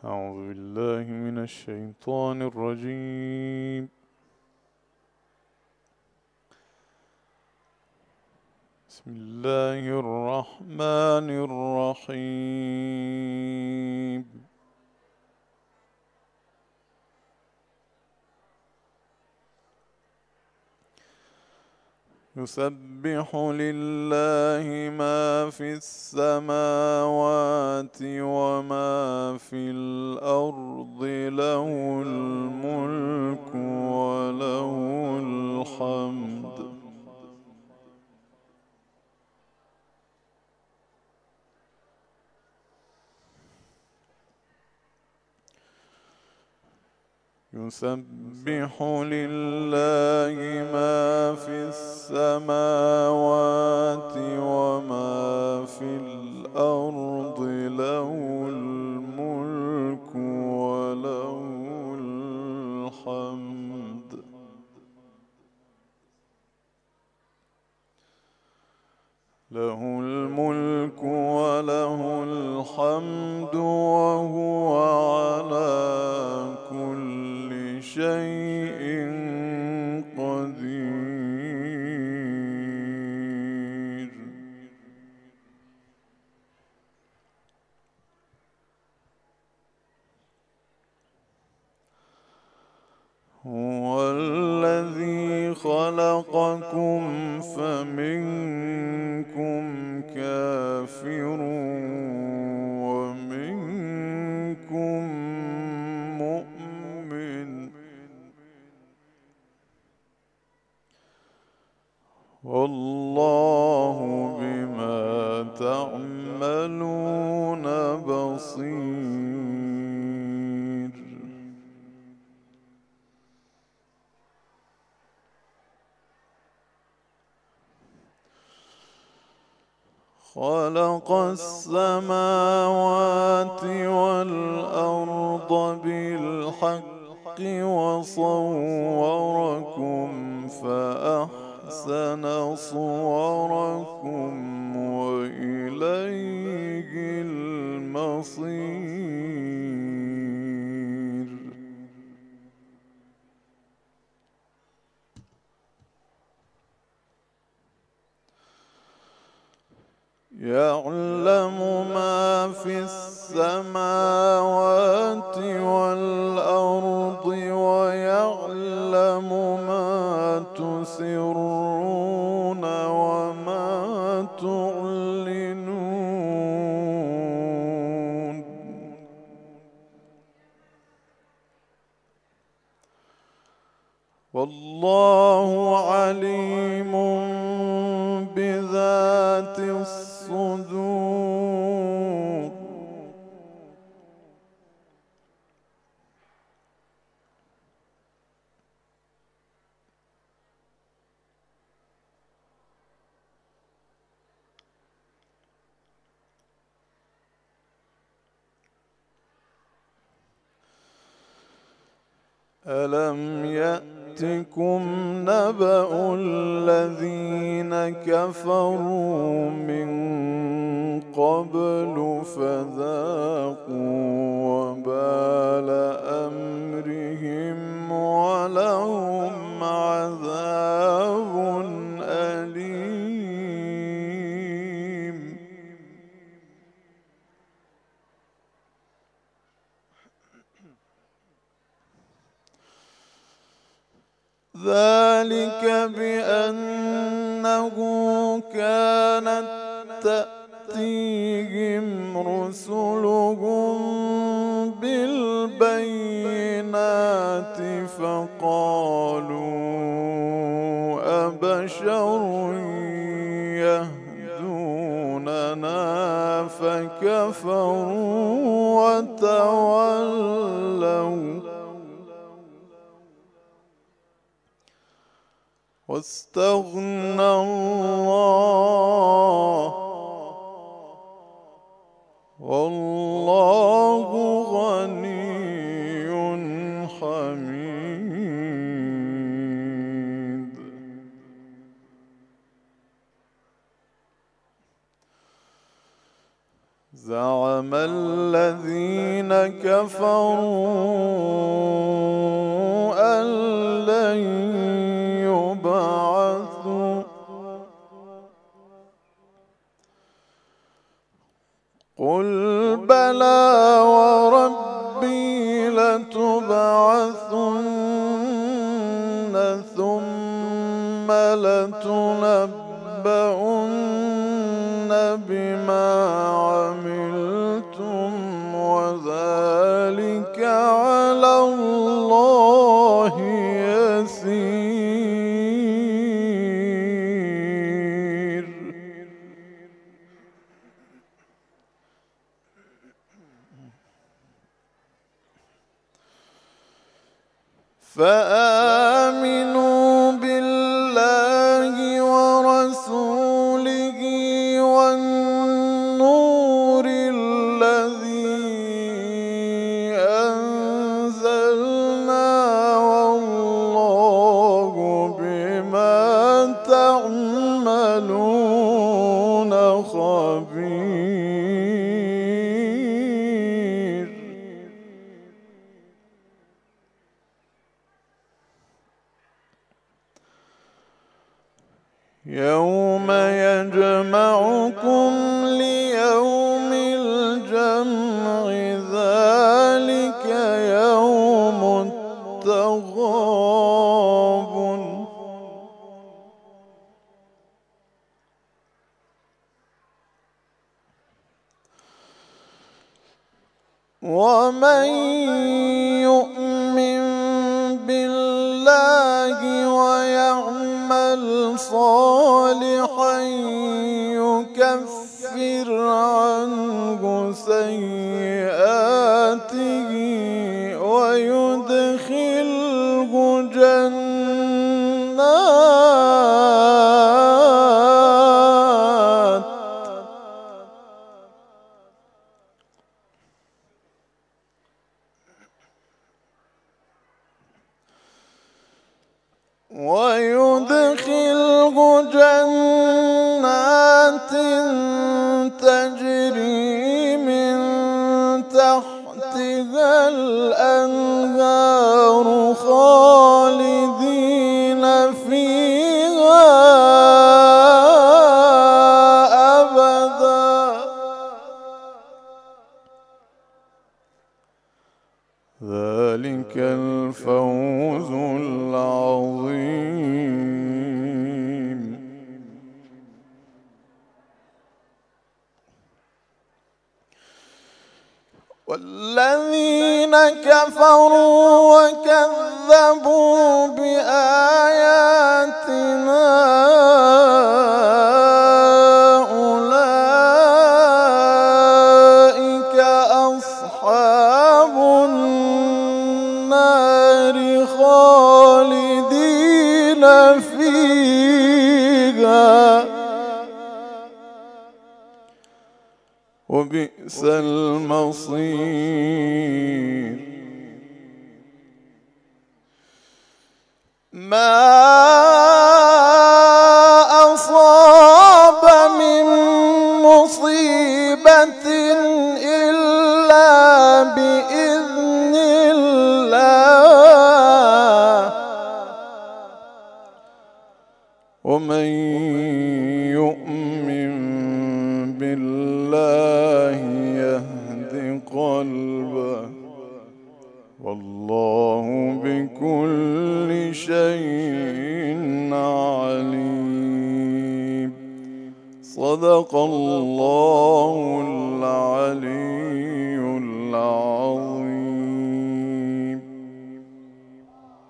أعوذ بالله من الشيطان الرجيم. بسم الله الرحمن الرحيم. يسبح لله ما في السماوات وما في الأرض، له الملك وله الحمد. يسبح لله ما في السماوات وما في الأرض، له الملك وله الحمد. له الملك وله الحمد وهو على كل شيء قدير. هو الذي خلقكم فمنكم كافر ومنكم مؤمن، والله بما تعملون بصير. خلق السماوات والأرض بالحق وصوركم فأحسن صوركم وإليه المصير. يعلم ما في السماوات والأرض ويعلم ما تسرون وما تعلنون. والله عليم بذات الصدور. ألم يأتكم نبأ الذين كفروا من قبل فذاقوا وبال أمرهم ولهم عذاب أليم. ذلك بأنه كانت تأتيهم رسلهم بالبينات فقالوا أبشر يهدوننا فكفروا وتولوا واستغنى الله والله غني حميد. زعم الذين الذين كفروا أن لن يبعثوا قل بلى وربي لتبعثن ثم لتنبؤن بما عملتم وذلك على الله يسير. فآمنوا بالله ورسوله والنور الذي أنزلنا والله بما تعملون خبير. يوم يجمعكم ليوم الجمع ذلك يوم التغابن ومن يؤمن بالله ويعمل صالحا يكفر عنه سيئاته ويدخله جنات تجري من تحتها الأنهار خالدين فيها أبدا ذلك الفوز العظيم. والذين كفروا وكذبوا بآياتنا أولئك أصحاب النار خالدين فيها وبئس المصير. ما أصاب من مصيبة إلا بإذن الله ومن يؤمن بالله يهد قلبه والله بكل شيء عليم. صدق الله العلي